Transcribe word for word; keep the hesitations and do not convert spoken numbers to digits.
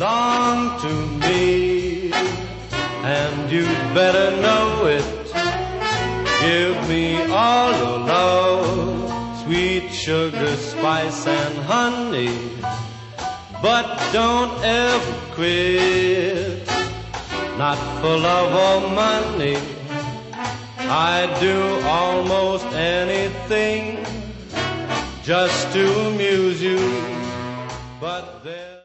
belong to me, and you'd better know it. Give me all your love, sweet sugar, spice, and honey, but don't ever quit, not for love or money. I'd do almost anything just to amuse you, but there